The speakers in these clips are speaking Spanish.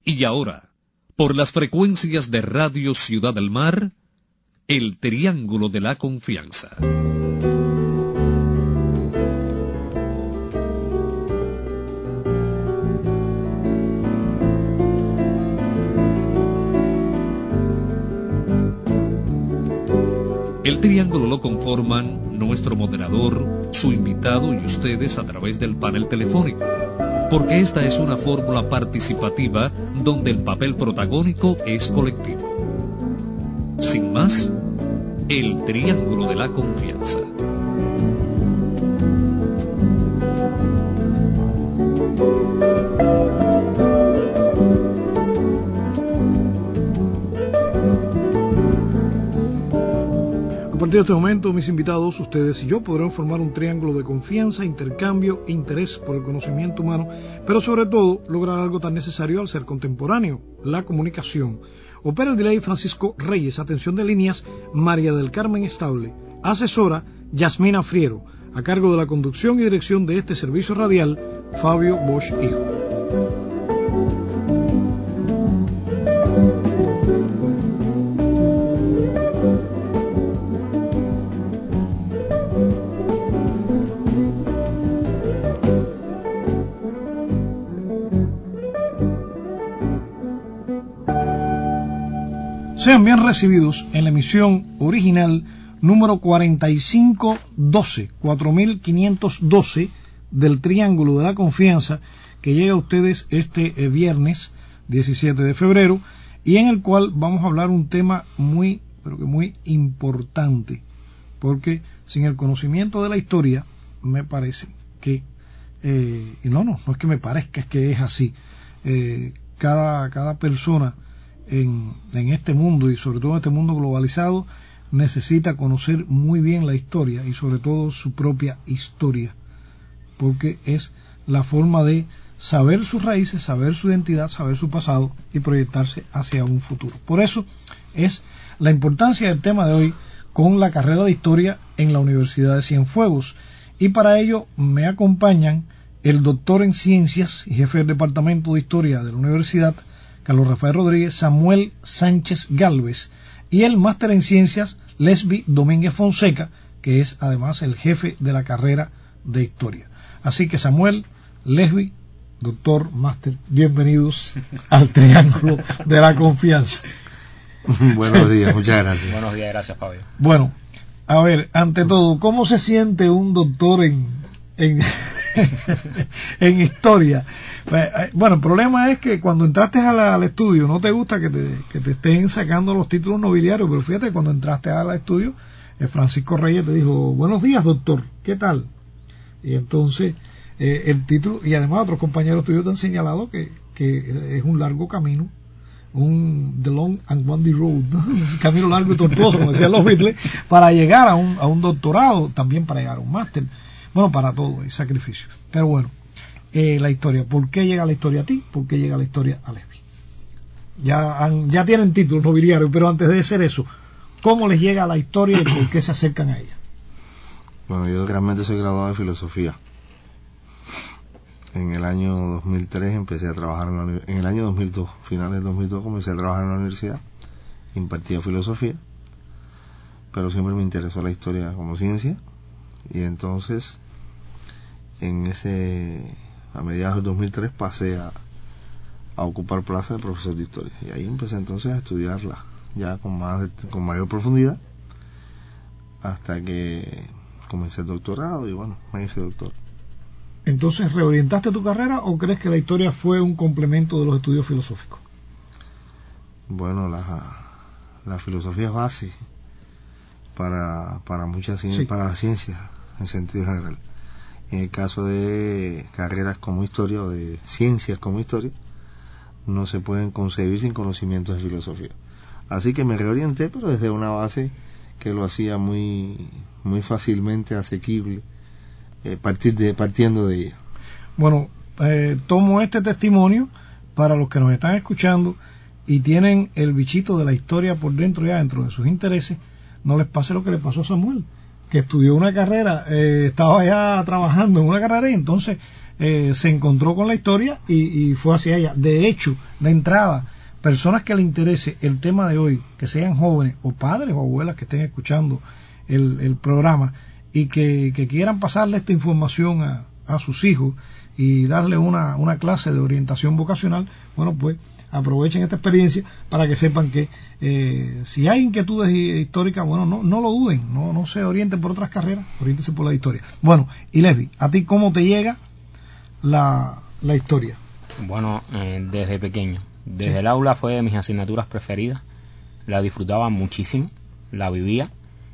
Y ahora, por las frecuencias de Radio Ciudad del Mar, el Triángulo de la Confianza. El triángulo lo conforman nuestro moderador, su invitado y ustedes a través del panel telefónico, porque esta es una fórmula participativa donde el papel protagónico es colectivo. Sin más, el Triángulo de la Confianza. A partir de este momento, mis invitados, ustedes y yo, podrán formar un triángulo de confianza, intercambio, interés por el conocimiento humano, pero sobre todo lograr algo tan necesario al ser contemporáneo, la comunicación. Opera el delay Francisco Reyes, atención de líneas María del Carmen Estable, asesora Yasmina Friero, a cargo de la conducción y dirección de este servicio radial, Fabio Bosch Hijo. Sean bien recibidos en la emisión original número 4512 del Triángulo de la Confianza, que llega a ustedes este viernes 17 de febrero, y en el cual vamos a hablar un tema muy, pero que muy importante, porque sin el conocimiento de la historia, me parece que, y no es que me parezca, es que es así, cada persona en este mundo, y sobre todo en este mundo globalizado, necesita conocer muy bien la historia y sobre todo su propia historia, porque es la forma de saber sus raíces, saber su identidad, saber su pasado y proyectarse hacia un futuro. Por eso es la importancia del tema de hoy con la carrera de historia en la Universidad de Cienfuegos, y para ello me acompañan el doctor en ciencias y jefe del departamento de historia de la universidad, Carlos Rafael Rodríguez Samuel Sánchez Gálvez, y el máster en ciencias Lesbi Domínguez Fonseca, que es además el jefe de la carrera de historia. Así que Samuel, Lesbi, doctor, máster, bienvenidos al Triángulo de la Confianza. Buenos días, muchas gracias. Buenos días, gracias, Fabio. Bueno, a ver, ante todo, ¿cómo se siente un doctor en historia? Bueno, el problema es que cuando entraste al estudio no te gusta que te estén sacando los títulos nobiliarios, pero fíjate, cuando entraste al estudio, Francisco Reyes te dijo: buenos días, doctor, ¿qué tal? Y entonces el título, y además otros compañeros tuyos te han señalado que es un largo camino, The Long and Windy Road, ¿no? Un camino largo y tortuoso, como decían los Beatles, para llegar a un doctorado, también para llegar a un máster. Bueno, para todo hay sacrificio. Pero bueno, la historia. ¿Por qué llega la historia a ti? ¿Por qué llega la historia a Lesbi? Ya tienen títulos nobiliarios, pero antes de hacer eso, ¿cómo les llega la historia y por qué se acercan a ella? Bueno, yo realmente soy graduado de filosofía. En el año 2003 empecé a trabajar en el año 2002, finales del 2002, comencé a trabajar en la universidad, impartía filosofía, pero siempre me interesó la historia como ciencia, y entonces a mediados del 2003 pasé a ocupar plaza de profesor de historia, y ahí empecé entonces a estudiarla ya con mayor profundidad, hasta que comencé el doctorado, y bueno, me hice doctor. Entonces, ¿reorientaste tu carrera o crees que la historia fue un complemento de los estudios filosóficos? Bueno, la filosofía es base para muchas ciencias, sí, para las ciencias en sentido general. En el caso de carreras como historia o de ciencias como historia, no se pueden concebir sin conocimientos de filosofía. Así que me reorienté, pero desde una base que lo hacía muy fácilmente asequible, partiendo de ella. Bueno, tomo este testimonio para los que nos están escuchando y tienen el bichito de la historia por dentro, ya dentro de sus intereses. No les pase lo que le pasó a Samuel, que estudió una carrera, estaba ya trabajando en una carrera y entonces se encontró con la historia y fue hacia ella. De hecho, de entrada, personas que le interese el tema de hoy, que sean jóvenes o padres o abuelas que estén escuchando el programa y que quieran pasarle esta información a sus hijos y darle una clase de orientación vocacional, bueno, pues aprovechen esta experiencia para que sepan que si hay inquietudes históricas, bueno, no lo duden, no se orienten por otras carreras, oriéntense por la historia. Bueno, y Lesbi, ¿a ti cómo te llega la historia? Bueno, desde pequeño, desde el aula fue de mis asignaturas preferidas, la disfrutaba muchísimo, la vivía.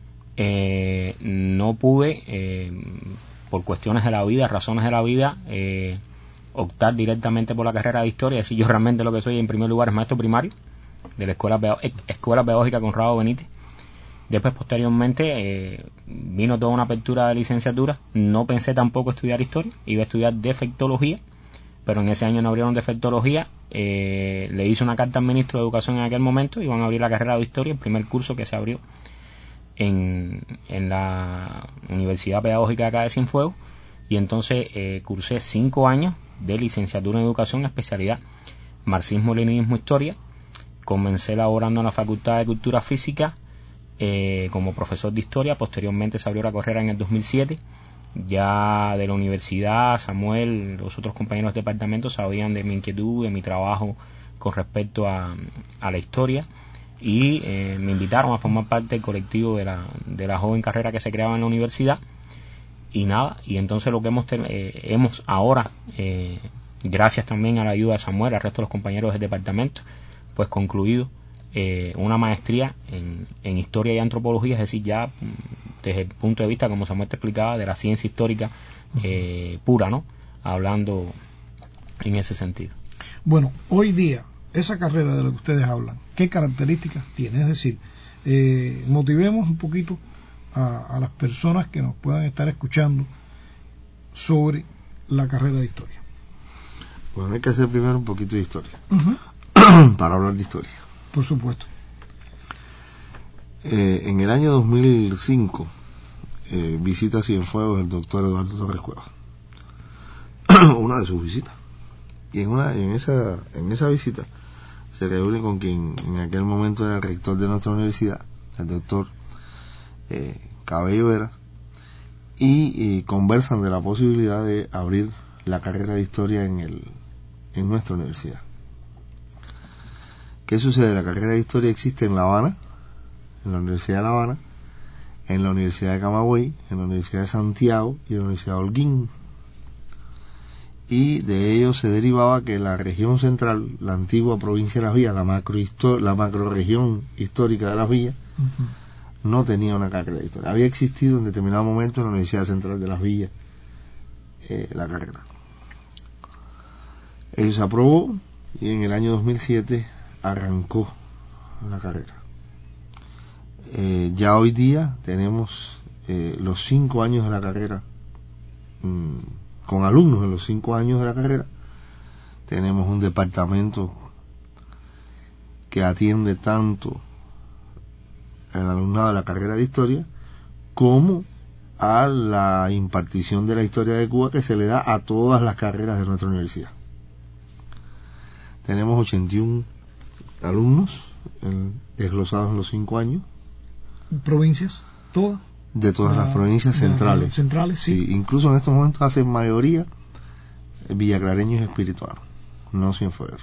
No pude, por cuestiones de la vida, razones de la vida, optar directamente por la carrera de historia. Es decir, yo realmente lo que soy en primer lugar es maestro primario de la Escuela Pedagógica Conrado Benítez. Después, posteriormente, vino toda una apertura de licenciatura. No pensé tampoco estudiar historia, iba a estudiar defectología, pero en ese año no abrieron defectología. Le hice una carta al ministro de Educación en aquel momento, iban a abrir la carrera de historia, el primer curso que se abrió en la Universidad Pedagógica de acá de Cienfuegos, y entonces cursé 5 años de licenciatura en Educación, especialidad Marxismo, Leninismo, Historia. Comencé laborando en la Facultad de Cultura Física como profesor de Historia. Posteriormente se abrió la carrera en el 2007. Ya de la universidad, Samuel, los otros compañeros de departamento sabían de mi inquietud, de mi trabajo con respecto a la historia, y me invitaron a formar parte del colectivo de la joven carrera que se creaba en la universidad. Y nada, y entonces lo que hemos ahora, gracias también a la ayuda de Samuel, al resto de los compañeros del departamento, pues concluido una maestría en historia y antropología, es decir, ya desde el punto de vista, como Samuel te explicaba, de la ciencia histórica pura, ¿no? Hablando en ese sentido. Bueno, hoy día, esa carrera de la que ustedes hablan, ¿qué características tiene? Es decir, motivemos un poquito a las personas que nos puedan estar escuchando sobre la carrera de historia. Bueno, hay que hacer primero un poquito de historia para hablar de historia. Por supuesto. En el año 2005 visita Cienfuegos el doctor Eduardo Torres Cuevas, una de sus visitas, y en esa visita se reúne con quien en aquel momento era el rector de nuestra universidad, el doctor Cabello Vera, y conversan de la posibilidad de abrir la carrera de historia en nuestra universidad. ¿Qué sucede? La carrera de historia existe en La Habana, en la Universidad de La Habana, en la Universidad de Camagüey, en la Universidad de Santiago y en la Universidad de Holguín. Y de ello se derivaba que la región central, la antigua provincia de Las Villas, la macroregión histórica de Las Villas, no tenía una carrera de historia. Había existido en determinado momento en la Universidad Central de Las Villas la carrera. Ello se aprobó y en el año 2007 arrancó la carrera. Ya hoy día tenemos los 5 años de la carrera, con alumnos en los 5 años de la carrera. Tenemos un departamento que atiende tanto al alumnado de la carrera de historia como a la impartición de la historia de Cuba, que se le da a todas las carreras de nuestra universidad. Tenemos 81 alumnos desglosados en los 5 años. ¿Provincias? ¿Todas? De todas las provincias centrales. Centrales, sí. Sí, incluso en estos momentos hacen mayoría villaclareños y espirituanos, no cienfuegueros.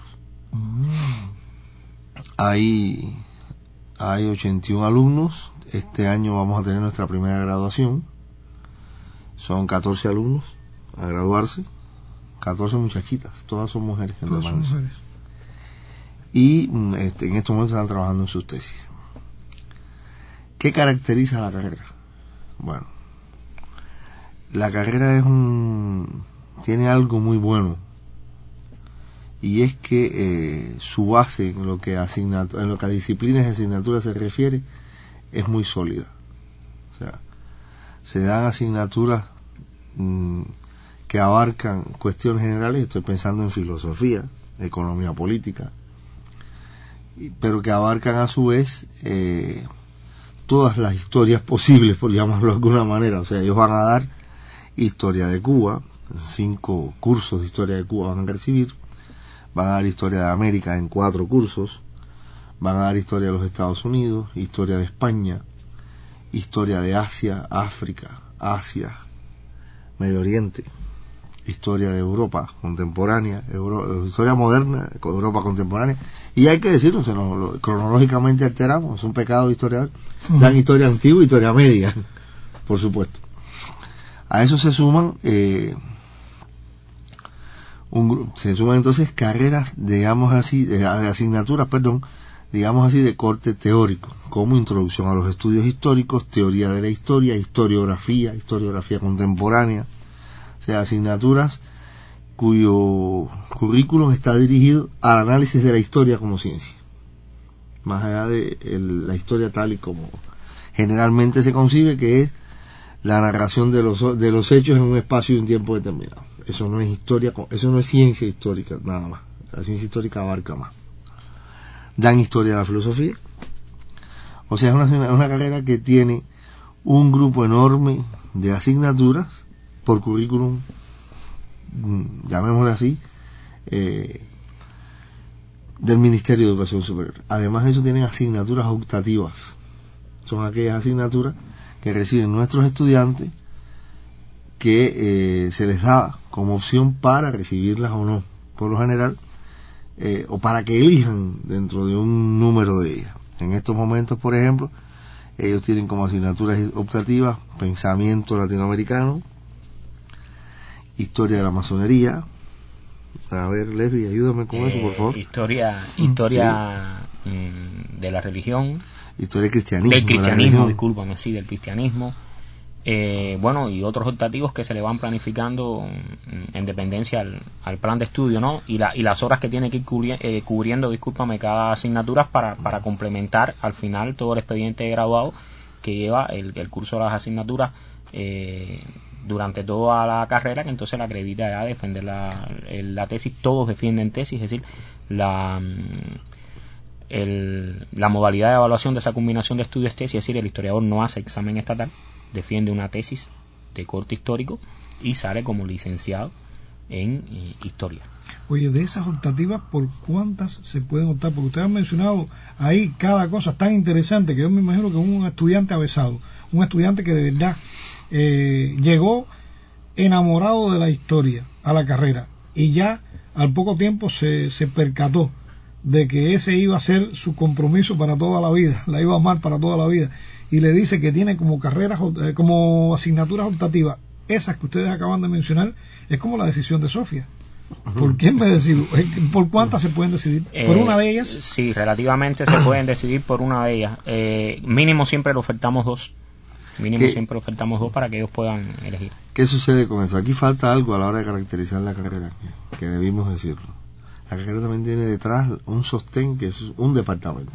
Hay 81 alumnos. Este año vamos a tener nuestra primera graduación. Son 14 alumnos a graduarse, 14 muchachitas, todas son mujeres. Todas son mujeres. Y en estos momentos están trabajando en sus tesis. ¿Qué caracteriza la carrera? Bueno, la carrera tiene algo muy bueno, y es que su base en lo que a disciplinas y asignaturas se refiere es muy sólida. O sea, se dan asignaturas que abarcan cuestiones generales. Estoy pensando en filosofía, economía política, pero que abarcan a su vez todas las historias posibles, por llamarlo de alguna manera. O sea, ellos van a dar historia de Cuba, 5 cursos de historia de Cuba van a recibir, van a dar historia de América en 4 cursos, van a dar historia de los Estados Unidos, historia de España, historia de Asia, África, Asia, Medio Oriente, historia de Europa contemporánea, historia moderna, Europa contemporánea, y hay que decirlo, cronológicamente alteramos, es un pecado de historiador, dan historia antigua y historia media, por supuesto. A eso se suman entonces carreras, digamos así, de asignaturas, digamos así, de corte teórico, como introducción a los estudios históricos, teoría de la historia, historiografía contemporánea, o sea, asignaturas cuyo currículum está dirigido al análisis de la historia como ciencia, más allá de la historia tal y como generalmente se concibe, que es la narración de los hechos en un espacio y un tiempo determinado. Eso no es historia, eso no es ciencia histórica, nada más. La ciencia histórica abarca más. Dan historia de la filosofía. O sea, es una carrera que tiene un grupo enorme de asignaturas por currículum, llamémosle así, del Ministerio de Educación Superior. Además de eso, tienen asignaturas optativas. Son aquellas asignaturas que reciben nuestros estudiantes, que se les da como opción para recibirlas o no, por lo general, o para que elijan dentro de un número de ellas. En estos momentos, por ejemplo, ellos tienen como asignaturas optativas pensamiento latinoamericano, historia de la masonería. A ver, Leslie, ayúdame con eso, por favor. Historia sí. De la religión, historia del cristianismo, del cristianismo, del cristianismo. Bueno, y otros optativos que se le van planificando en dependencia al plan de estudio, ¿no? Y las horas que tiene que ir cubriendo, cada asignatura para complementar al final todo el expediente de graduado que lleva el curso de las asignaturas durante toda la carrera, que entonces la acredita ya a defender la tesis. Todos defienden tesis, es decir, la modalidad de evaluación de esa combinación de estudios tesis, es decir, el historiador no hace examen estatal, defiende una tesis de corte histórico y sale como licenciado en historia. Oye, de esas optativas, ¿por cuántas se pueden optar? Porque ustedes han mencionado ahí cada cosa tan interesante que yo me imagino que un estudiante avesado, un estudiante que de verdad llegó enamorado de la historia a la carrera y ya al poco tiempo se percató de que ese iba a ser su compromiso para toda la vida, la iba a amar para toda la vida, y le dice que tiene como carreras, como asignaturas optativas, esas que ustedes acaban de mencionar, es como la decisión de Sofía. ¿Por quién me decido? ¿Por cuántas se pueden decidir? ¿Por una de ellas? Sí, relativamente se pueden decidir por una de ellas. Mínimo siempre le ofertamos 2. Siempre ofertamos 2 para que ellos puedan elegir. ¿Qué sucede con eso? Aquí falta algo a la hora de caracterizar la carrera, que debimos decirlo. La carrera también tiene detrás un sostén, que es un departamento.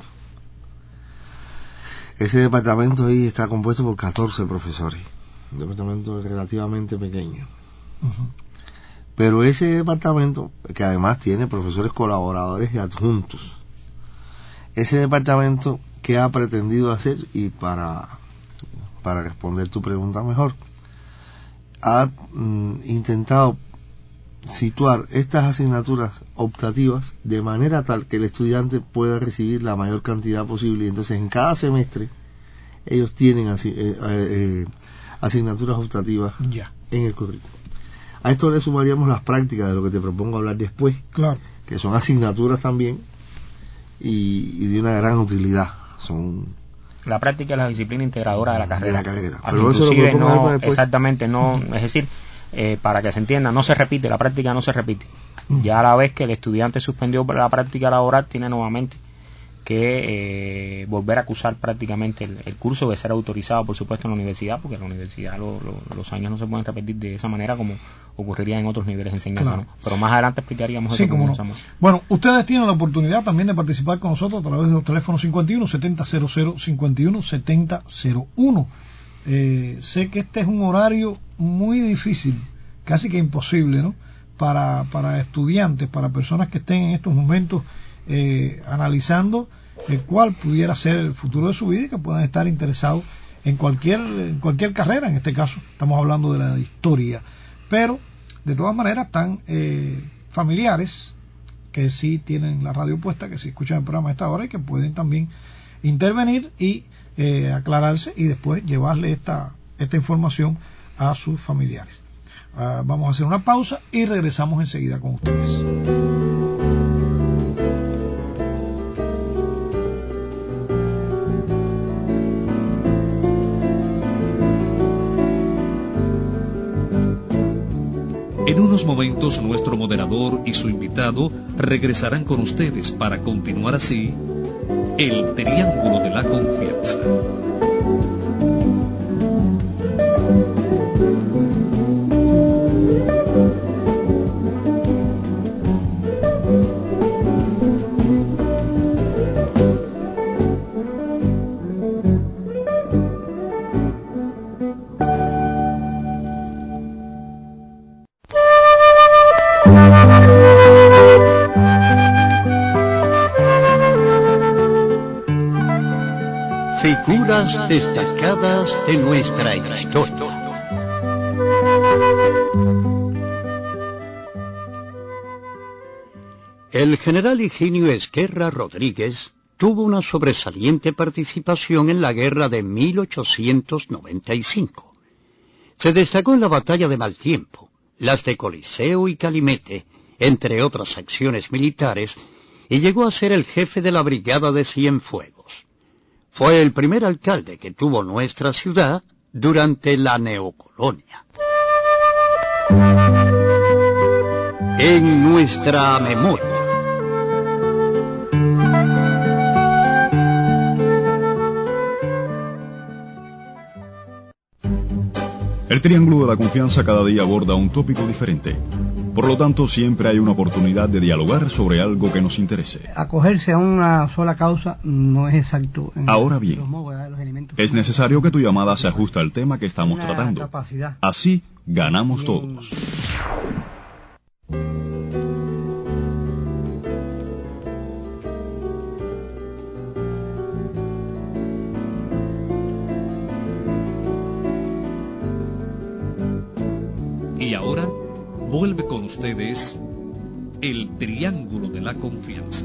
Ese departamento ahí está compuesto por 14 profesores. Un departamento relativamente pequeño. Uh-huh. Pero ese departamento, que además tiene profesores colaboradores y adjuntos, ese departamento, ¿qué ha pretendido hacer? Y para responder tu pregunta mejor, ha intentado situar estas asignaturas optativas de manera tal que el estudiante pueda recibir la mayor cantidad posible, y entonces en cada semestre ellos tienen asignaturas optativas en el currículo. A esto le sumaríamos las prácticas, de lo que te propongo hablar después, claro, que son asignaturas también y de una gran utilidad. La práctica es la disciplina integradora de la carrera. Pero eso lo no, exactamente, no, es decir, para que se entienda, no se repite, la práctica no se repite. Ya a la vez que el estudiante suspendió la práctica laboral, tiene nuevamente que volver a cursar prácticamente el curso, de ser autorizado, por supuesto, en la universidad, porque en la universidad los años no se pueden repetir de esa manera como ocurriría en otros niveles de enseñanza, claro. ¿No? Pero más adelante explicaríamos eso. No. Bueno, ustedes tienen la oportunidad también de participar con nosotros a través de los teléfonos 51-7000, 51-7001. Sé que este es un horario muy difícil, casi que imposible, ¿no? Para estudiantes, para personas que estén en estos momentos analizando cuál pudiera ser el futuro de su vida y que puedan estar interesados en cualquier carrera. En este caso estamos hablando de la historia, pero de todas maneras están familiares que sí tienen la radio puesta, que sí escuchan el programa a esta hora y que pueden también intervenir y aclararse y después llevarle esta información a sus familiares. Vamos a hacer una pausa y regresamos enseguida con ustedes. En unos momentos nuestro moderador y su invitado regresarán con ustedes para continuar así el Triángulo de la Confianza. Figuras destacadas de nuestra historia. El general Higinio Esquerra Rodríguez tuvo una sobresaliente participación en la guerra de 1895. Se destacó en la batalla de Maltiempo, las de Coliseo y Calimete, entre otras acciones militares, y llegó a ser el jefe de la brigada de Cienfuegos. Fue el primer alcalde que tuvo nuestra ciudad durante la neocolonia. En nuestra memoria. El Triángulo de la Confianza cada día aborda un tópico diferente. Por lo tanto, siempre hay una oportunidad de dialogar sobre algo que nos interese. Acogerse a una sola causa no es exacto. Ahora bien, es necesario que tu llamada se ajuste al tema que estamos tratando. Así ganamos todos. Y ahora vuelve con ustedes el Triángulo de la Confianza.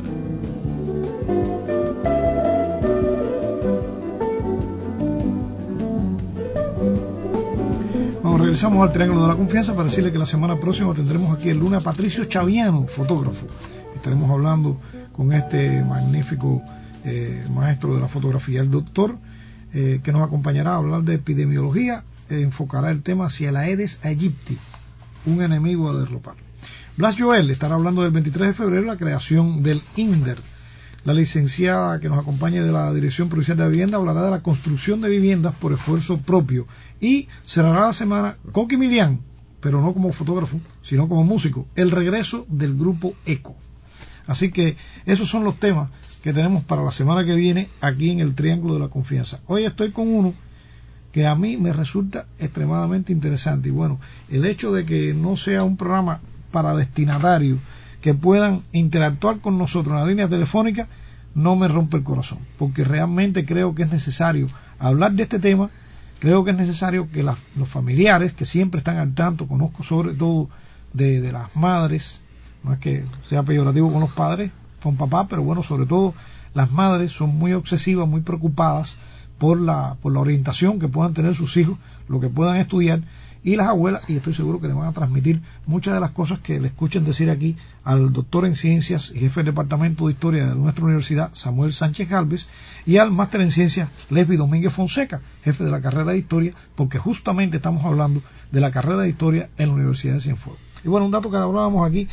Bueno, regresamos al Triángulo de la Confianza para decirle que la semana próxima tendremos aquí el lunes a Patricio Chaviano, fotógrafo. Estaremos hablando con este magnífico maestro de la fotografía, el doctor, que nos acompañará a hablar de epidemiología. Enfocará el tema hacia el Aedes aegypti, un enemigo a derrotar. Blas Joel estará hablando del 23 de febrero, la creación del INDER. La licenciada que nos acompaña de la Dirección Provincial de la Vivienda hablará de la construcción de viviendas por esfuerzo propio. Y cerrará la semana Coqui Milián, pero no como fotógrafo, sino como músico, el regreso del grupo ECO. Así que esos son los temas que tenemos para la semana que viene aquí en el Triángulo de la Confianza. Hoy estoy con uno que a mí me resulta extremadamente interesante. Y bueno, el hecho de que no sea un programa para destinatarios que puedan interactuar con nosotros en la línea telefónica no me rompe el corazón, porque realmente creo que es necesario hablar de este tema. Creo que es necesario que los familiares que siempre están al tanto, conozco sobre todo de las madres, no es que sea peyorativo con los padres, con papá, pero bueno, sobre todo las madres son muy obsesivas, muy preocupadas por la orientación que puedan tener sus hijos, lo que puedan estudiar, y las abuelas, y estoy seguro que le van a transmitir muchas de las cosas que le escuchen decir aquí al doctor en ciencias y jefe del departamento de historia de nuestra universidad, Samuel Sánchez Gálvez, y al máster en ciencias, Lesbi Domínguez Fonseca, jefe de la carrera de historia, porque justamente estamos hablando de la carrera de historia en la Universidad de Cienfuegos. Y bueno, un dato que hablábamos aquí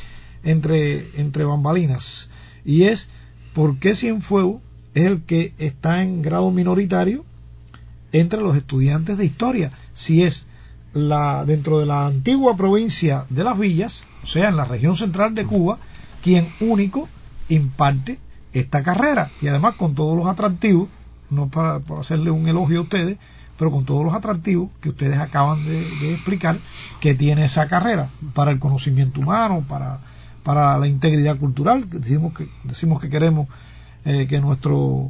entre bambalinas, y es por qué Cienfuegos es el que está en grado minoritario entre los estudiantes de historia, si es dentro de la antigua provincia de Las Villas, o sea, en la región central de Cuba, quien único imparte esta carrera, y además con todos los atractivos, no para hacerle un elogio a ustedes, pero con todos los atractivos que ustedes acaban de explicar que tiene esa carrera para el conocimiento humano, para la integridad cultural, que decimos que queremos que nuestros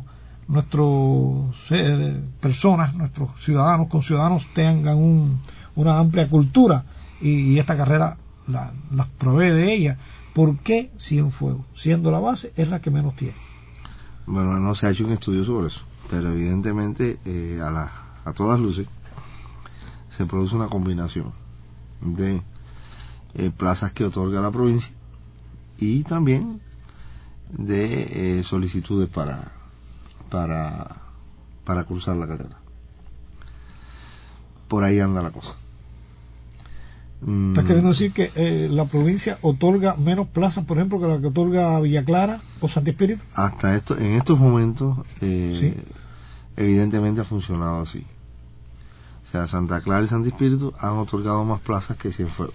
personas, nuestros conciudadanos tengan una amplia cultura, y esta carrera las provee de ella. ¿Por qué Cienfuegos, siendo la base, es la que menos tiene? Bueno, no se ha hecho un estudio sobre eso, pero evidentemente a todas luces se produce una combinación de plazas que otorga la provincia y también de solicitudes para cursar la carrera. Por ahí anda la cosa. ¿Estás queriendo decir que la provincia otorga menos plazas, por ejemplo, que la que otorga Villa Clara o Santi Espíritu? En estos momentos ¿Sí? Evidentemente ha funcionado así. O sea, Santa Clara y Santi Espíritu han otorgado más plazas que Cienfuegos.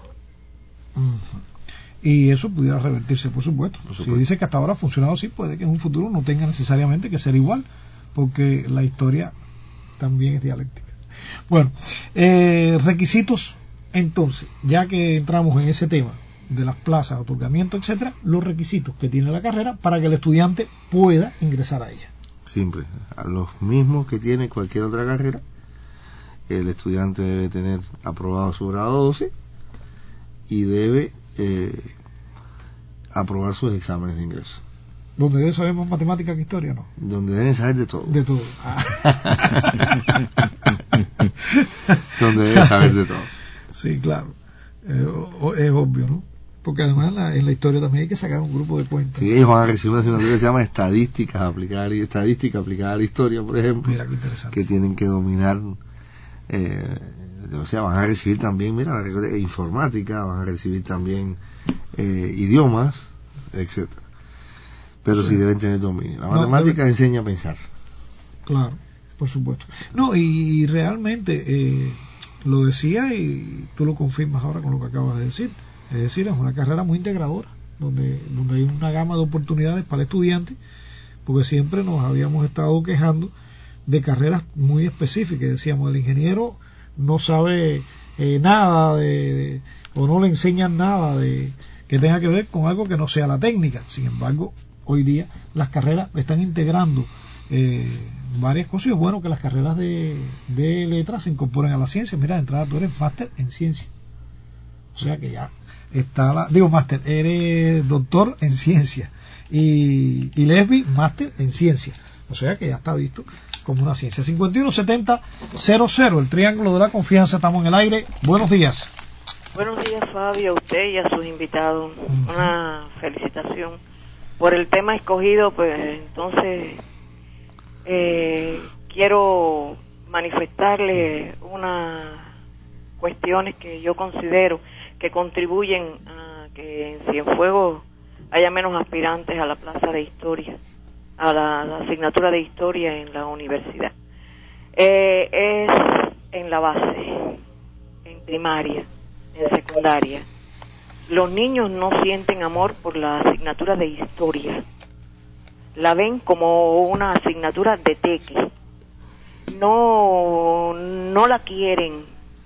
Y eso pudiera revertirse, por supuesto. Si dice que hasta ahora ha funcionado así, puede que en un futuro no tenga necesariamente que ser igual, porque la historia también es dialéctica. Bueno, requisitos, entonces, ya que entramos en ese tema de las plazas, otorgamiento, etcétera, los requisitos que tiene la carrera para que el estudiante pueda ingresar a ella. Simple, los mismos que tiene cualquier otra carrera. El estudiante debe tener aprobado su grado 12 y debe aprobar sus exámenes de ingreso. ¿Donde debe saber más matemática que historia, no? Donde deben saber de todo. De todo. Donde debe saber de todo. Sí, claro. Es obvio, ¿no? Porque además en la historia también hay que sacar un grupo de cuentas. Sí, ellos van a recibir una asignatura que se llama estadística aplicada a la historia, por ejemplo. Mira, qué interesante. Que tienen que dominar. O sea, van a recibir también, informática, van a recibir también idiomas, etcétera. Pero sí deben tener dominio. La matemática enseña a pensar. Claro, por supuesto. No, y realmente lo decía y tú lo confirmas ahora con lo que acabas de decir. Es decir, es una carrera muy integradora, donde hay una gama de oportunidades para el estudiante, porque siempre nos habíamos estado quejando de carreras muy específicas. Decíamos, el ingeniero no sabe nada o no le enseñan nada que tenga que ver con algo que no sea la técnica. Sin embargo, hoy día las carreras están integrando varias cosas, y es bueno que las carreras de letras se incorporen a la ciencia. Mira, de entrada tú eres máster en ciencia, o sea que ya está máster, eres doctor en ciencia, y Lesbi máster en ciencia, o sea que ya está visto como una ciencia. 5170-00, el Triángulo de la Confianza, estamos en el aire. Buenos días. Buenos días, Fabio, a usted y a sus invitados. Una felicitación por el tema escogido. Pues entonces quiero manifestarle unas cuestiones que yo considero que contribuyen a que en Cienfuegos haya menos aspirantes a la plaza de historia, a la asignatura de historia en la universidad. Es en la base, en primaria, en secundaria. Los niños no sienten amor por la asignatura de historia. La ven como una asignatura de teque. No la quieren.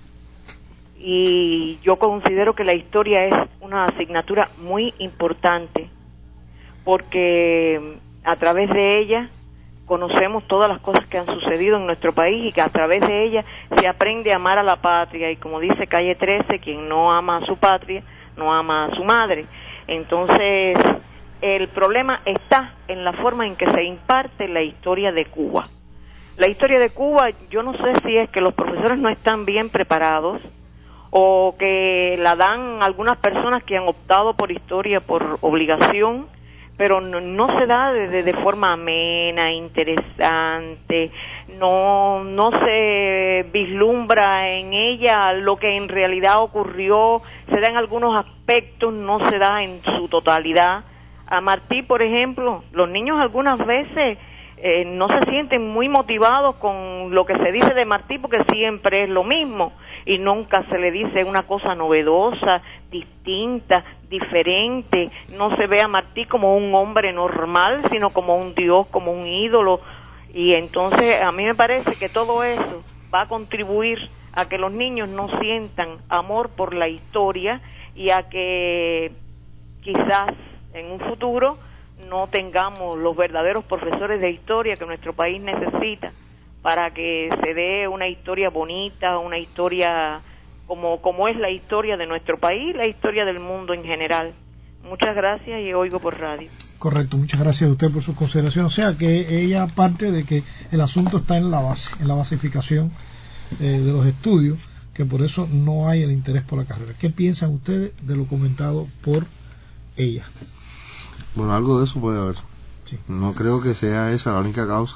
Y yo considero que la historia es una asignatura muy importante, porque a través de ella conocemos todas las cosas que han sucedido en nuestro país, y que a través de ella se aprende a amar a la patria, y como dice Calle 13, quien no ama a su patria no ama a su madre. Entonces el problema está en la forma en que se imparte la historia de Cuba. La historia de Cuba, yo no sé si es que los profesores no están bien preparados, o que la dan algunas personas que han optado por historia por obligación, pero no se da de forma amena, interesante, no se vislumbra en ella lo que en realidad ocurrió, se da en algunos aspectos, no se da en su totalidad. A Martí, por ejemplo, los niños algunas veces no se sienten muy motivados con lo que se dice de Martí, porque siempre es lo mismo y nunca se le dice una cosa novedosa, distinta, diferente. No se ve a Martí como un hombre normal, sino como un dios, como un ídolo. Y entonces a mí me parece que todo eso va a contribuir a que los niños no sientan amor por la historia, y a que quizás en un futuro no tengamos los verdaderos profesores de historia que nuestro país necesita para que se dé una historia bonita, una historia como es la historia de nuestro país, la historia del mundo en general. Muchas gracias y oigo por radio. Correcto, muchas gracias a usted por su consideración. O sea que ella parte de que el asunto está en la base, en la basificación de los estudios, que por eso no hay el interés por la carrera. ¿Qué piensan ustedes de lo comentado por ella? Bueno, algo de eso puede haber. Sí. No creo que sea esa la única causa,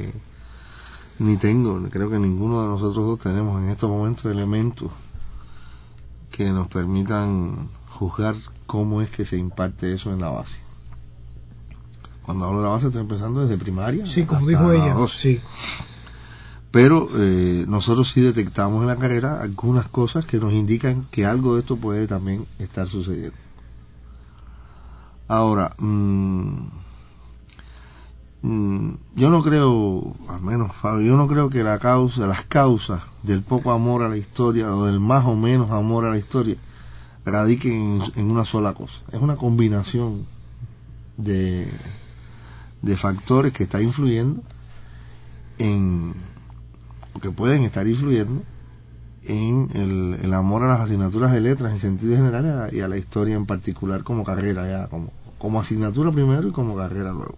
creo que ninguno de nosotros dos tenemos en estos momentos elementos que nos permitan juzgar cómo es que se imparte eso en la base. Cuando hablo de la base estoy empezando desde primaria. Sí, como dijo ella. Sí. Pero nosotros sí detectamos en la carrera algunas cosas que nos indican que algo de esto puede también estar sucediendo. Ahora, yo no creo, al menos Fabio, yo no creo que las causas del poco amor a la historia o del más o menos amor a la historia radiquen en una sola cosa. Es una combinación de factores que está influyendo o que pueden estar influyendo en el amor a las asignaturas de letras en sentido general y a la historia en particular como carrera, ya como asignatura primero y como carrera luego.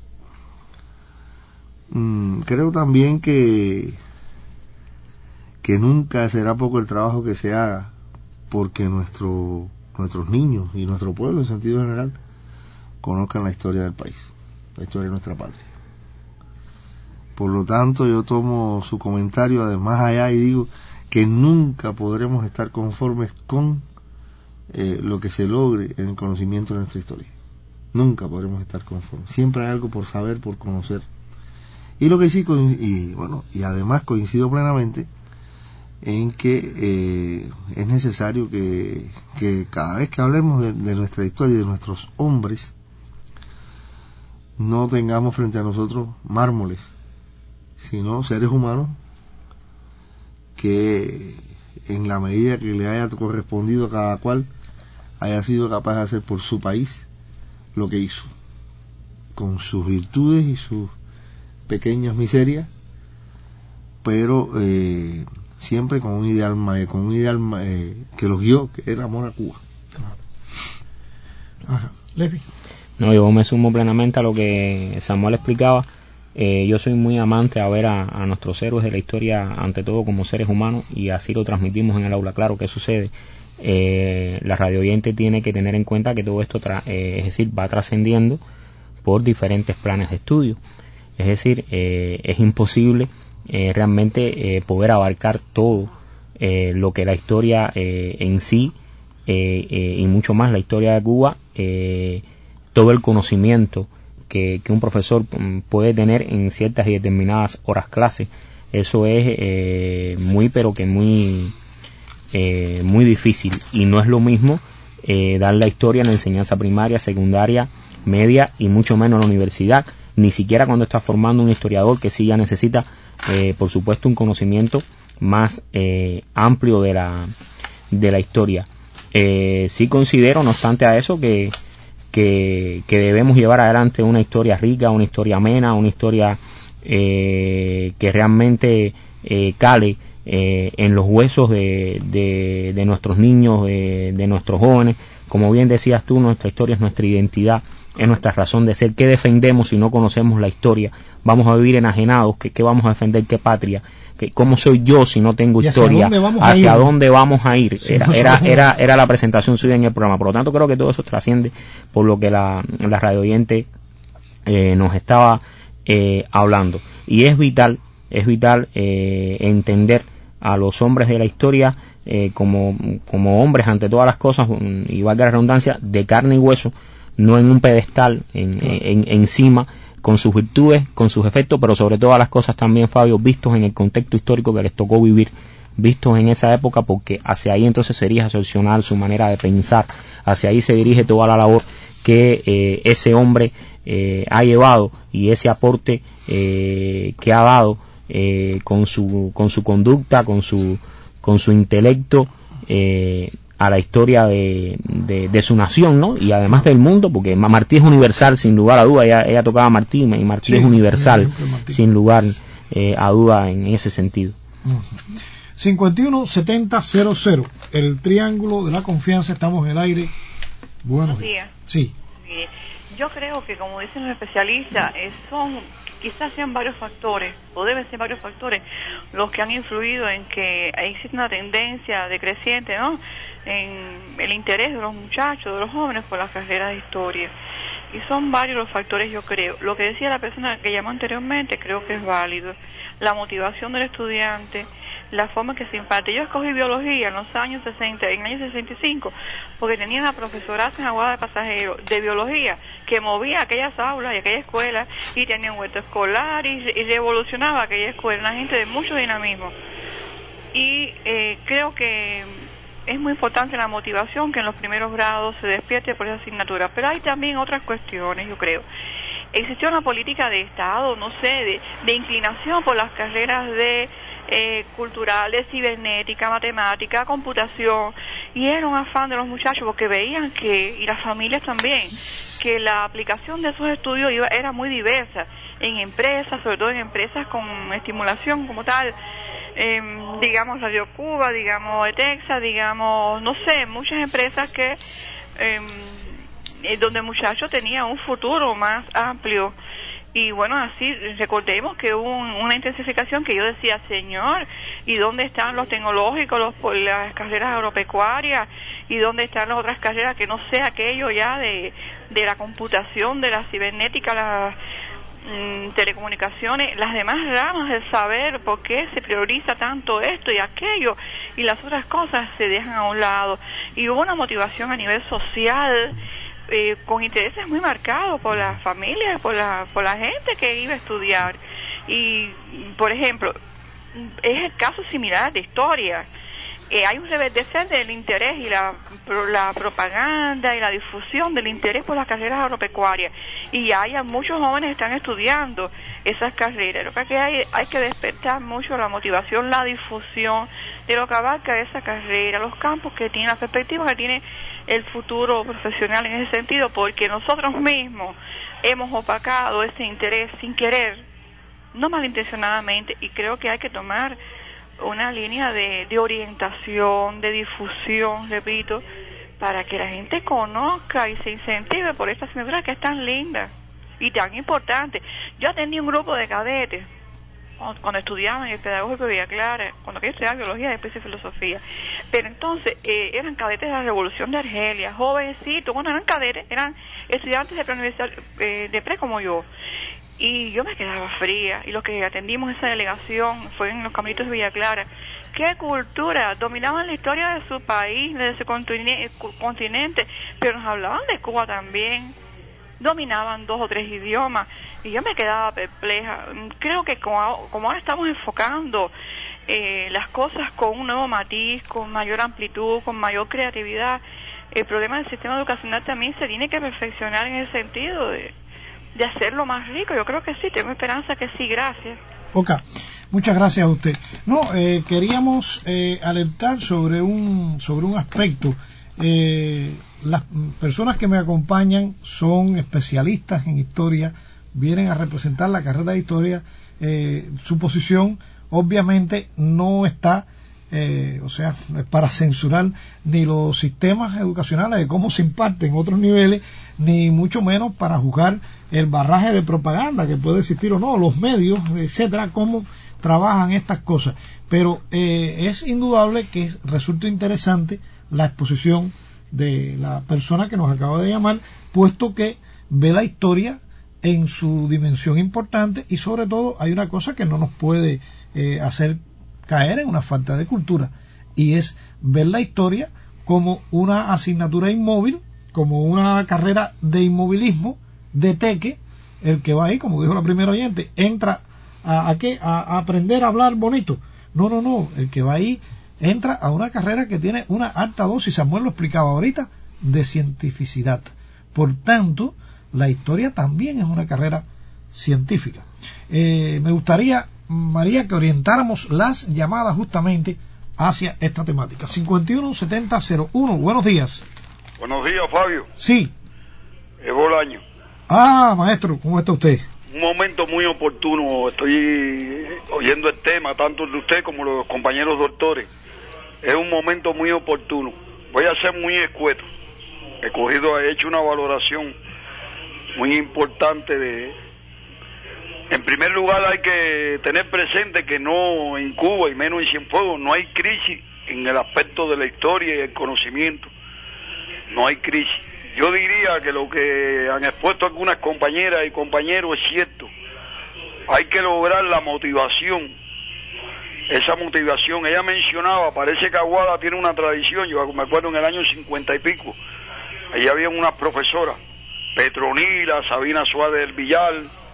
Creo también que nunca será poco el trabajo que se haga porque nuestros niños y nuestro pueblo en sentido general conozcan la historia del país, la historia de nuestra patria. Por lo tanto, yo tomo su comentario además allá y digo que nunca podremos estar conformes con lo que se logre en el conocimiento de nuestra historia. Nunca podremos estar conformes. Siempre hay algo por saber, por conocer. Y lo que sí, y además coincido plenamente en que es necesario que cada vez que hablemos de nuestra historia y de nuestros hombres, no tengamos frente a nosotros mármoles, sino seres humanos que en la medida que le haya correspondido a cada cual haya sido capaz de hacer por su país lo que hizo, con sus virtudes y sus pequeñas miserias, pero siempre con un ideal que los guió, que era el amor a Cuba. Ajá. Levi. No, yo me sumo plenamente a lo que Samuel explicaba. Yo soy muy amante a ver a nuestros héroes de la historia, ante todo como seres humanos, y así lo transmitimos en el aula. Claro, ¿qué sucede? La radio oyente tiene que tener en cuenta que todo esto es decir, va trascendiendo por diferentes planes de estudio. Es decir, es imposible realmente poder abarcar todo lo que la historia en sí y mucho más la historia de Cuba, todo el conocimiento que un profesor puede tener en ciertas y determinadas horas clase. Eso es muy difícil, y no es lo mismo dar la historia en la enseñanza primaria, secundaria, media y mucho menos en la universidad, ni siquiera cuando está formando un historiador que sí ya necesita por supuesto un conocimiento más amplio de la historia. Sí considero, no obstante a eso, que debemos llevar adelante una historia rica, una historia amena, una historia que realmente cale en los huesos de nuestros niños, de nuestros jóvenes. Como bien decías tú, nuestra historia es nuestra identidad, es nuestra razón de ser. ¿Qué defendemos si no conocemos la historia? Vamos a vivir enajenados. ¿Qué vamos a defender? ¿Qué patria? ¿Cómo soy yo si no tengo historia? ¿Hacia dónde vamos a ir? Era la presentación suya en el programa. Por lo tanto, creo que todo eso trasciende por lo que la radio oyente nos estaba hablando. Y es vital entender a los hombres de la historia como hombres ante todas las cosas, y valga la redundancia, de carne y hueso, no en un pedestal encima, con sus virtudes, con sus efectos, pero sobre todas las cosas también, Fabio, vistos en el contexto histórico que les tocó vivir, vistos en esa época, porque hacia ahí entonces se dirige excepcional su manera de pensar, hacia ahí se dirige toda la labor que ese hombre ha llevado, y ese aporte que ha dado con su conducta, con su intelecto a la historia de su nación, ¿no? Y además del mundo, porque Martí es universal sin lugar a duda. Ella tocaba Martí y Martí es universal sin lugar a duda en ese sentido. 517000, el Triángulo de la Confianza, estamos en el aire. Buenos días. Sí. Yo creo que, como dicen los especialistas, quizás sean varios factores, o deben ser varios factores, los que han influido en que existe una tendencia decreciente, ¿no?, en el interés de los muchachos, de los jóvenes, por las carreras de historia. Y son varios los factores, yo creo. Lo que decía la persona que llamó anteriormente, creo que es válido. La motivación del estudiante, la forma que se imparte. Yo escogí biología en los años 60, en el año 65, porque tenía una profesora en Aguada de Pasajeros de biología que movía aquellas aulas y aquella escuela, y tenía un huerto escolar y revolucionaba aquella escuela, una gente de mucho dinamismo. Y creo que es muy importante la motivación, que en los primeros grados se despierte por esa asignatura. Pero hay también otras cuestiones, yo creo. Existió una política de Estado, no sé, de inclinación por las carreras de culturales, cibernética, matemática, computación, y era un afán de los muchachos porque veían que, y las familias también, que la aplicación de esos estudios era muy diversa en empresas, sobre todo en empresas con estimulación como tal, digamos Radio Cuba, digamos Etexa, digamos, no sé, muchas empresas que donde el muchacho tenía un futuro más amplio. Y bueno, así recordemos que hubo una intensificación que yo decía, señor, ¿y dónde están los tecnológicos, las carreras agropecuarias? ¿Y dónde están las otras carreras que no sé, aquello ya de la computación, de la cibernética, las telecomunicaciones, las demás ramas del saber? ¿Por qué se prioriza tanto esto y aquello? Y las otras cosas se dejan a un lado. Y hubo una motivación a nivel social, con intereses muy marcados por las familias, por la gente que iba a estudiar. Y, por ejemplo, es el caso similar de historia. Hay un reverdecer del interés y la propaganda y la difusión del interés por las carreras agropecuarias. Y hay muchos jóvenes que están estudiando esas carreras. Lo que hay que despertar mucho la motivación, la difusión de lo que abarca esa carrera, los campos que tiene, las perspectivas que tiene el futuro profesional en ese sentido, porque nosotros mismos hemos opacado ese interés sin querer, no malintencionadamente, y creo que hay que tomar una línea de orientación, de difusión, repito, para que la gente conozca y se incentive por esta asignatura que es tan linda y tan importante. Yo atendí un grupo de cadetes cuando estudiaban el pedagógico de Villa Clara, cuando yo estudiaba biología y después hice filosofía, pero entonces eran cadetes de la Revolución de Argelia, jovencitos, cuando eran cadetes, eran estudiantes de preuniversidad, de pre como yo, y yo me quedaba fría, y los que atendimos esa delegación fue en los Caminitos de Villa Clara. ¡Qué cultura! Dominaban la historia de su país, de su continente, pero nos hablaban de Cuba también. Dominaban 2 o 3 idiomas y yo me quedaba perpleja. Creo que como ahora estamos enfocando las cosas con un nuevo matiz, con mayor amplitud, con mayor creatividad, el problema del sistema educacional también se tiene que perfeccionar en el sentido de hacerlo más rico. Yo creo que sí, tengo esperanza que sí. Gracias. Ok, muchas gracias a usted. No, queríamos alertar sobre un aspecto. Las personas que me acompañan son especialistas en historia, vienen a representar la carrera de historia. Su posición obviamente no está, no es para censurar ni los sistemas educacionales de cómo se imparte en otros niveles, ni mucho menos para juzgar el barraje de propaganda que puede existir o no, los medios, etcétera, cómo trabajan estas cosas. Pero es indudable que resulta interesante la exposición de la persona que nos acaba de llamar, puesto que ve la historia en su dimensión importante, y sobre todo hay una cosa que no nos puede hacer caer en una falta de cultura, y es ver la historia como una asignatura inmóvil, como una carrera de inmovilismo, de teque. El que va ahí, como dijo la primera oyente, entra a aprender a hablar bonito. No, el que va ahí entra a una carrera que tiene una alta dosis, Samuel lo explicaba ahorita, de cientificidad. Por tanto, la historia también es una carrera científica. Me gustaría, María, que orientáramos las llamadas justamente hacia esta temática. 517001. Buenos días. Buenos días, Fabio. Sí. Es Bolaño. Maestro, ¿cómo está usted? Un momento muy oportuno. Estoy oyendo el tema, tanto de usted como los compañeros doctores. Es un momento muy oportuno. Voy a ser muy escueto. He hecho una valoración muy importante de... En primer lugar, hay que tener presente que no en Cuba y menos en Cienfuegos no hay crisis en el aspecto de la historia y el conocimiento. No hay crisis. Yo diría que lo que han expuesto algunas compañeras y compañeros es cierto. Hay que lograr la motivación. Esa motivación, ella mencionaba, parece que Aguada tiene una tradición, yo me acuerdo en el año 50 y pico, allí había unas profesoras, Petronila, Sabina Suárez del Villar,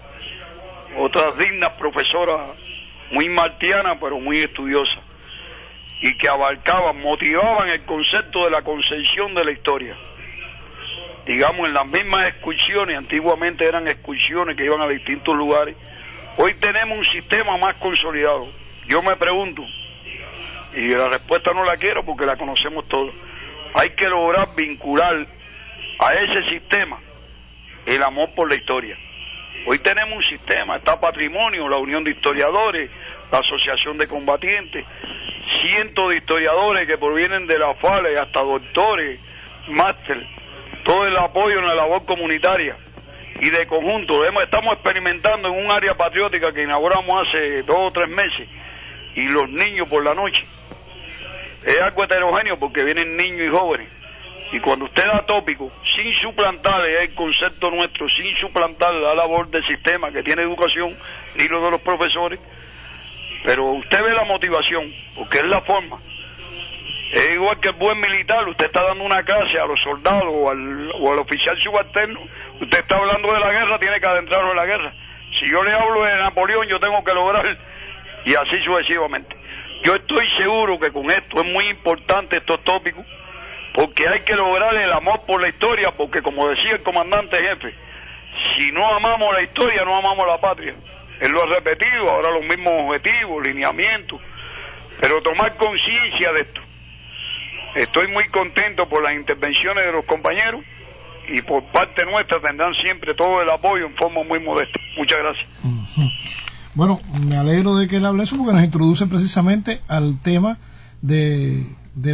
otras dignas profesoras, muy martianas pero muy estudiosas, y que abarcaban, motivaban el concepto de la concepción de la historia. Digamos, en las mismas excursiones, antiguamente eran excursiones que iban a distintos lugares, hoy tenemos un sistema más consolidado. Yo me pregunto, y la respuesta no la quiero porque la conocemos todos, hay que lograr vincular a ese sistema el amor por la historia. Hoy tenemos un sistema, está Patrimonio, la Unión de Historiadores, la Asociación de Combatientes, cientos de historiadores que provienen de la FALE, hasta doctores, máster, todo el apoyo en la labor comunitaria y de conjunto. Estamos experimentando en un área patriótica que inauguramos hace 2 o 3 meses, y los niños por la noche. Es algo heterogéneo porque vienen niños y jóvenes. Y cuando usted da tópico, sin suplantar el concepto nuestro, sin suplantar la labor del sistema que tiene educación, ni lo de los profesores, pero usted ve la motivación, porque es la forma. Es igual que el buen militar, usted está dando una clase a los soldados o al oficial subalterno, usted está hablando de la guerra, tiene que adentrarlo en la guerra. Si yo le hablo de Napoleón, yo tengo que lograr, y así sucesivamente. Yo estoy seguro que con esto es muy importante estos tópicos, porque hay que lograr el amor por la historia, porque como decía el comandante jefe, si no amamos la historia, no amamos la patria. Él lo ha repetido, ahora los mismos objetivos, lineamientos, pero tomar conciencia de esto. Estoy muy contento por las intervenciones de los compañeros, y por parte nuestra tendrán siempre todo el apoyo en forma muy modesta. Muchas gracias. Bueno, me alegro de que él hable eso porque nos introduce precisamente al tema de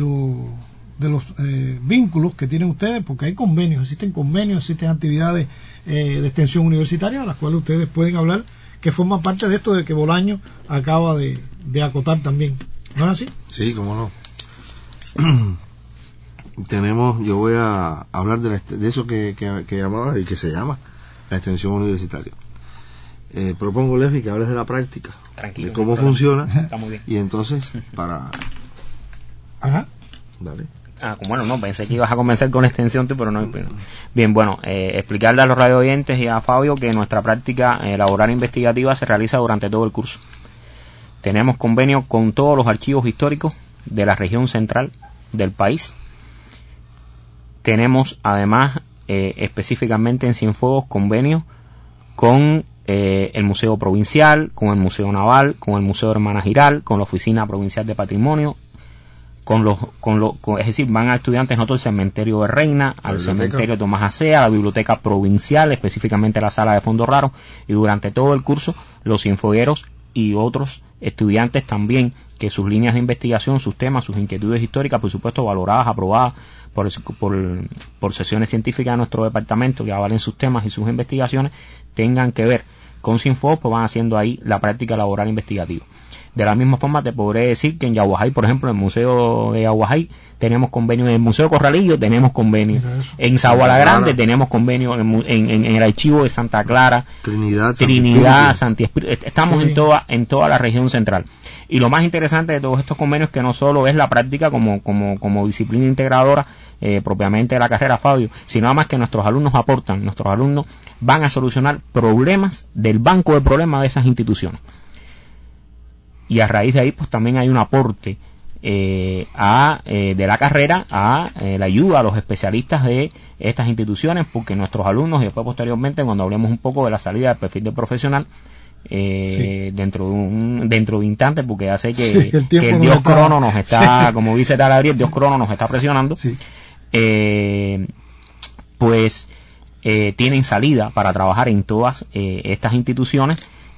los vínculos que tienen ustedes, porque hay convenios, existen actividades de extensión universitaria a las cuales ustedes pueden hablar, que forman parte de esto de que Bolaño acaba de acotar también. ¿No es así? Sí, cómo no. Yo voy a hablar de eso que llamaba y que se llama la extensión universitaria. Propongo, Leslie, que hables de la práctica, de cómo funciona. Está muy bien. Y entonces, para... Ajá. Dale. Bueno, no, pensé que ibas a comenzar con la extensión tú, pero no. Bien, bueno, explicarle a los radio oyentes y a Fabio que nuestra práctica laboral investigativa se realiza durante todo el curso. Tenemos convenio con todos los archivos históricos de la región central del país. Tenemos además específicamente en Cienfuegos convenios con el Museo Provincial, con el Museo Naval, con el Museo Hermana Giral, con la Oficina Provincial de Patrimonio, es decir, van a estudiantes nosotros al Cementerio de Reina, al Cementerio Tomás Acea, a la Biblioteca Provincial, específicamente la Sala de Fondos Raros, y durante todo el curso los cienfuegueros y otros estudiantes también, que sus líneas de investigación, sus temas, sus inquietudes históricas, por supuesto valoradas, aprobadas por sesiones científicas de nuestro departamento que avalen sus temas y sus investigaciones, tengan que ver con Cienfuegos, pues van haciendo ahí la práctica laboral investigativa. De la misma forma te podré decir que en Yaguajay, por ejemplo, en el Museo de Yaguajay tenemos convenio, en el Museo Corralillo tenemos convenio, en Zaguala Grande tenemos convenio, en el archivo de Santa Clara, Trinidad, Santi Espíritu, estamos en toda la región central. Y lo más interesante de todos estos convenios es que no solo es la práctica como disciplina integradora propiamente de la carrera, Fabio, sino además que nuestros alumnos aportan, nuestros alumnos van a solucionar problemas del banco de problemas de esas instituciones. Y a raíz de ahí pues también hay un aporte de la carrera a la ayuda a los especialistas de estas instituciones, porque nuestros alumnos, y después posteriormente cuando hablemos un poco de la salida del perfil del profesional, dentro de instantes, porque ya sé que, sí, que el Dios Crono nos está, como dice tal Gabriel, Dios Crono nos está presionando. Sí. Pues tienen salida para trabajar en todas estas instituciones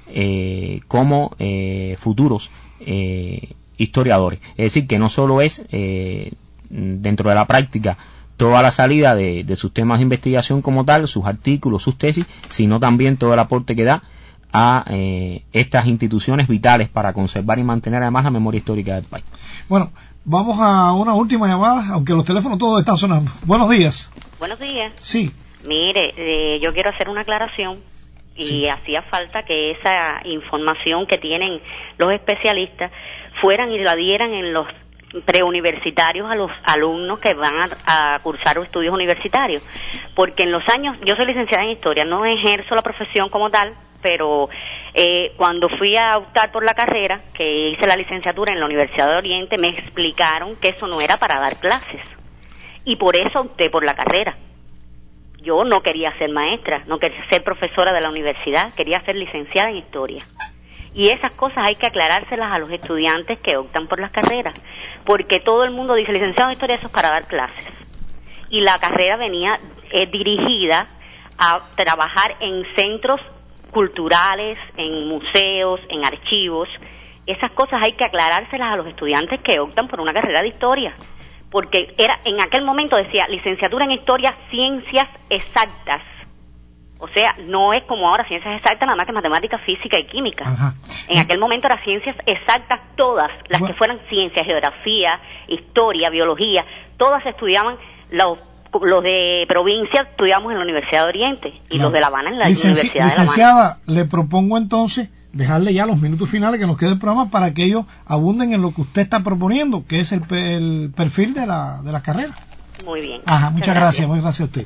como futuros historiadores. Es decir, que no solo es dentro de la práctica toda la salida de sus temas de investigación como tal, sus artículos, sus tesis, sino también todo el aporte que da a estas instituciones vitales para conservar y mantener además la memoria histórica del país. Bueno, vamos a una última llamada, aunque los teléfonos todos están sonando. Buenos días. Buenos días. Sí. Mire, yo quiero hacer una aclaración y hacía falta que esa información que tienen los especialistas fueran y la dieran en los preuniversitarios a los alumnos que van a cursar estudios universitarios, porque en los años, yo soy licenciada en Historia, no ejerzo la profesión como tal, pero cuando fui a optar por la carrera, que hice la licenciatura en la Universidad de Oriente, me explicaron que eso no era para dar clases, y por eso opté por la carrera. Yo no quería ser maestra, no quería ser profesora de la universidad, quería ser licenciada en Historia. Y esas cosas hay que aclarárselas a los estudiantes que optan por las carreras, porque todo el mundo dice, licenciado en Historia, eso es para dar clases. Y la carrera venía dirigida a trabajar en centros culturales, en museos, en archivos. Esas cosas hay que aclarárselas a los estudiantes que optan por una carrera de Historia, porque en aquel momento decía licenciatura en Historia, ciencias exactas. O sea, no es como ahora ciencias exactas, nada más que matemática, física y química. Ajá. En aquel momento eran ciencias exactas todas, las que fueran ciencias, geografía, historia, biología, todas se estudiaban. Los de provincia estudiamos en la Universidad de Oriente y los de La Habana en la Universidad de La Habana. Licenciada, le propongo entonces dejarle ya los minutos finales que nos queda el programa para que ellos abunden en lo que usted está proponiendo, que es el perfil de la carrera. Muy bien. Ajá, muchas gracias, muy gracias a usted.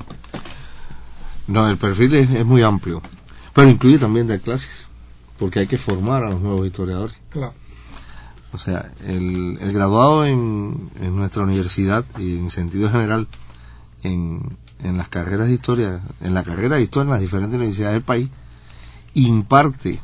No, el perfil es muy amplio, pero incluye también dar clases, porque hay que formar a los nuevos historiadores. Claro. O sea, el graduado en nuestra universidad y en sentido general en las carreras de historia, en la carrera de historia en las diferentes universidades del país, imparte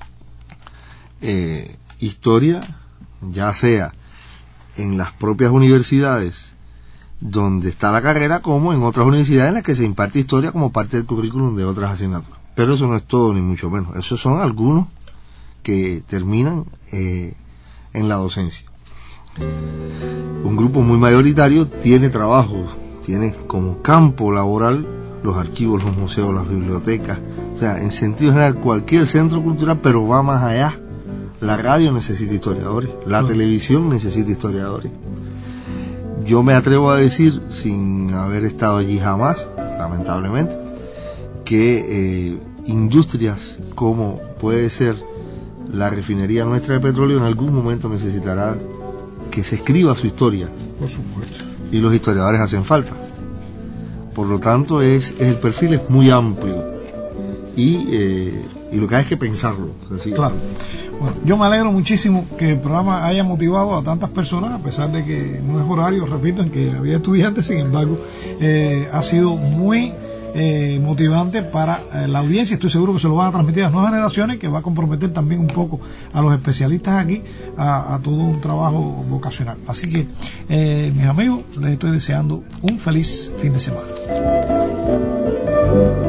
historia, ya sea en las propias universidades donde está la carrera, como en otras universidades en las que se imparte historia como parte del currículum de otras asignaturas. Pero eso no es todo, ni mucho menos. Esos son algunos que terminan en la docencia. Un grupo muy mayoritario tiene trabajo, tiene como campo laboral los archivos, los museos, las bibliotecas. O sea, en sentido general, cualquier centro cultural, pero va más allá. La radio necesita historiadores, la televisión necesita historiadores. Yo me atrevo a decir, sin haber estado allí jamás, lamentablemente, que industrias como puede ser la refinería nuestra de petróleo en algún momento necesitará que se escriba su historia. Por supuesto. Y los historiadores hacen falta. Por lo tanto, el perfil es muy amplio y lo que hay es que pensarlo. Así. Claro. Bueno, yo me alegro muchísimo que el programa haya motivado a tantas personas, a pesar de que no es horario, repito, en que había estudiantes, sin embargo, ha sido muy motivante para la audiencia. Estoy seguro que se lo van a transmitir a las nuevas generaciones, que va a comprometer también un poco a los especialistas aquí a todo un trabajo vocacional. Así que, mis amigos, les estoy deseando un feliz fin de semana.